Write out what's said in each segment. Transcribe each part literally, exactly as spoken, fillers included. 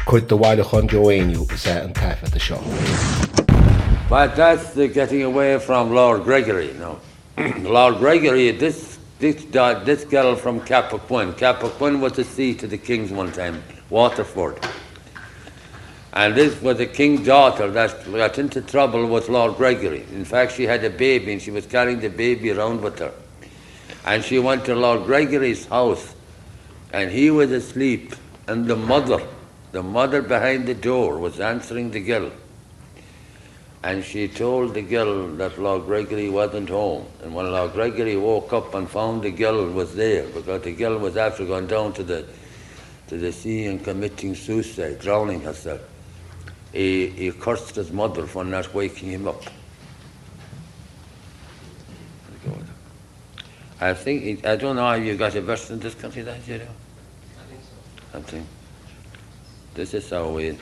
Could the wild on Joanne you say and tap at the shop? But that's the getting away from Lord Gregory now. Lord Gregory, this this this girl from Cappoquin. Cappoquin was the seat of the kings one time, Waterford. And this was the king's daughter that got into trouble with Lord Gregory. In fact, she had a baby and she was carrying the baby around with her. And she went to Lord Gregory's house and he was asleep and the mother, the mother behind the door was answering the girl. And she told the girl that Lord Gregory wasn't home. And when Lord Gregory woke up and found the girl was there, because the girl was after going down to the to the sea and committing suicide, drowning herself, he, he cursed his mother for not waking him up. I think, he, I don't know how you got a verse in this country that you know? I think so. I think. This is our way.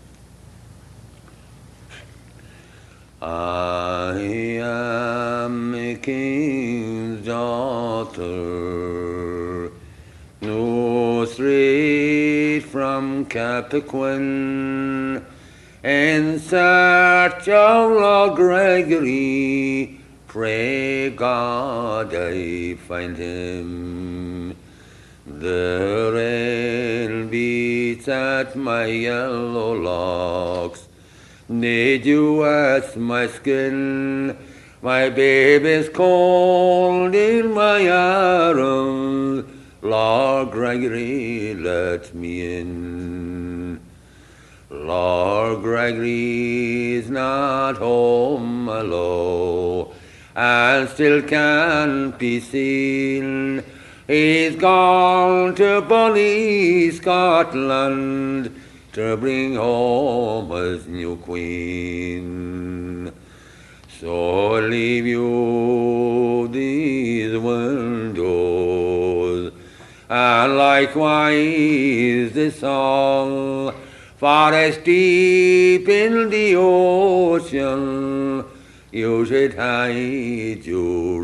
I am a king's daughter, no straight from Cappoquin, in search of Lord Gregory, pray God I find him. The rain beats at my yellow locks, nay, dew at my skin, my baby's cold in my arms, Lord Gregory, let me in. Lord Gregory is not home alone, and still can't be seen. He's gone to bonny Scotland to bring home his new queen. So leave you these windows, and likewise the song, for as deep in the ocean you should hide your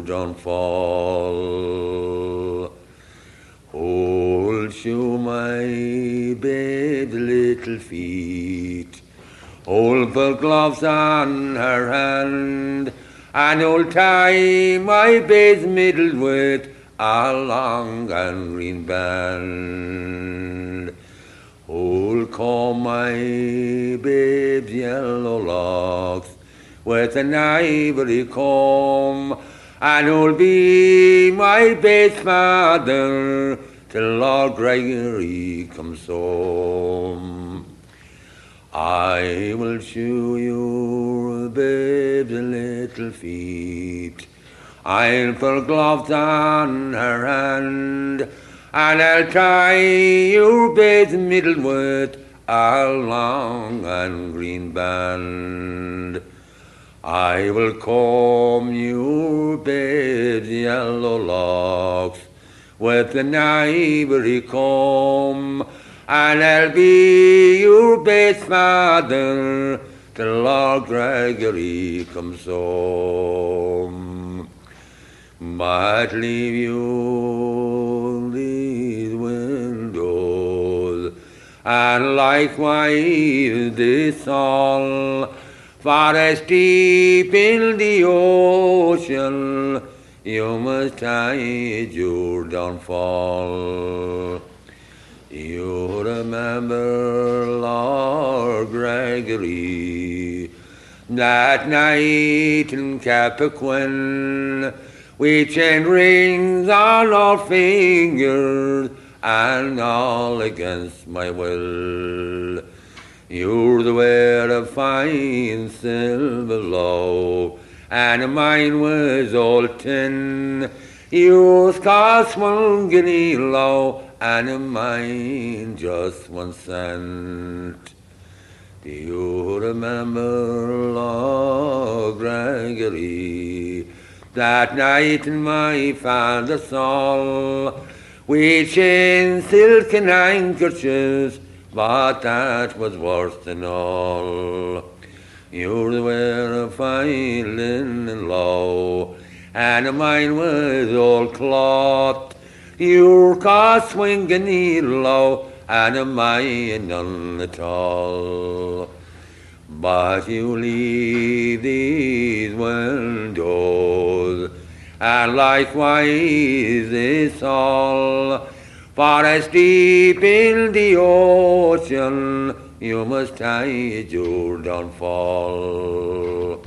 downfall. Hold you my babe's little feet, hold the gloves on her hand, and hold tie my babe's middle with a long and green band. Hold comb my babe's yellow locks with an ivory comb, and who'll be my babe's father till Lord Gregory comes home. I will shoe your babe's little feet, I'll put gloves on her hand, and I'll tie your babe's middle with a long and green band. I will comb your babe's yellow locks with an ivory comb, and I'll be your babe's father till Lord Gregory comes home. But leave you these windows, and likewise this song, for as deep in the ocean you must hide your downfall. You remember Lord Gregory, that night in Cappoquin, we chain rings on our fingers and all against my will. You're the wearer of fine silver low, and mine was all tin. Yours cost one guinea low, and mine just one cent. Do you remember Lord Gregory, that night in my father's hall, we chained silken handkerchiefs, but that was worse than all. You're the wearer of fine linen low, and mine was all cloth. Your cost one guinea low, and a mine none at all. But you leave these windows, and likewise this all, for as deep in the ocean you must hide your downfall.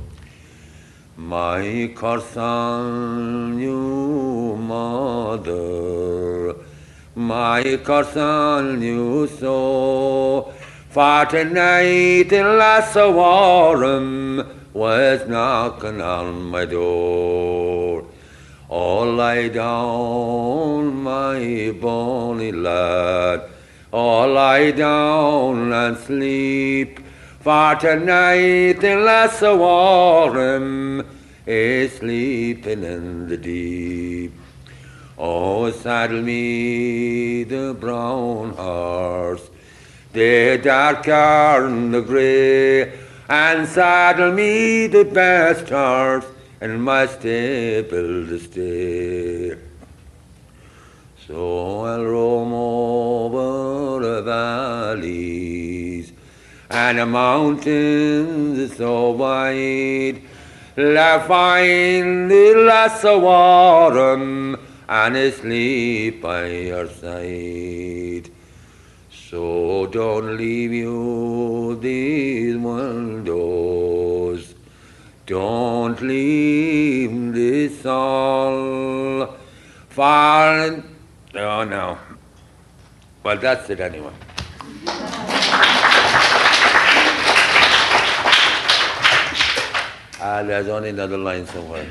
My curse on you, mother, my curse on you so, for tonight the lass of Warren was knocking on my door. Oh, lie down, my bonny lad, oh, lie down and sleep, for tonight the lass of Warren is sleeping in the deep. Oh, saddle me the brown horse, the dark and the grey, and saddle me the best horse in my stable to stay. So I'll roam over the valleys and the mountains so wide, I'll find the lass of Warren and asleep by your side. So don't leave you these windows, don't leave this all, for... Oh, no. Well, that's it anyway. Ah, there's only another line somewhere.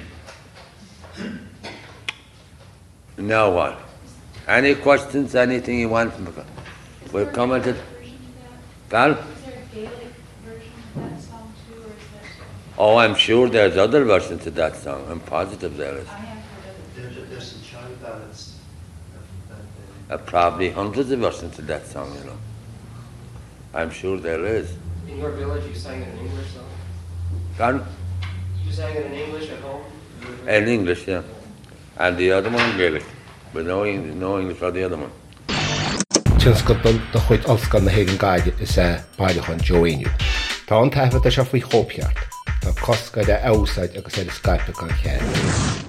Now what? Any questions, anything you want? We're coming to... Val? Is there a Gaelic version of that song too, or is that... Oh, I'm sure there's other versions of that song. I'm positive there is. I have heard of it. There's, there's some child ballads. Uh, probably hundreds of versions of that song, you know. I'm sure there is. In your village, you sang it in English, though? Pardon? You sang it in English at home? In English, yeah. And the other one in Gaelic. But no, no English for the other one. Tinscodal do chuid oscail na héireann gaide is é Bailíochán Joaoiniú. Tá an taifead a seo faoi chópeart. Tá coscaid a ásaid agus é Skype gan chéad.